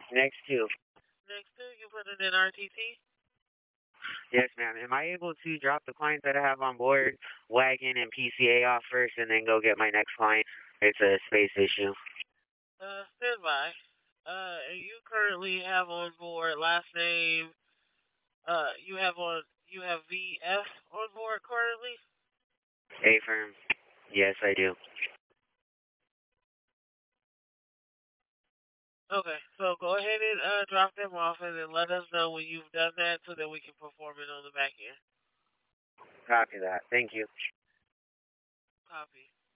Next two. Next two, you put it in RTT? Yes, ma'am. Am I able to drop the client that I have on board, Wagon and PCA off first, and then go get my next client? It's a space issue. Stand by. You currently have on board last name, you have VF on board currently? A firm. Yes, I do. Okay, so go ahead and drop them off and then let us know when you've done that so that we can perform it on the back end. Copy that. Thank you. Copy.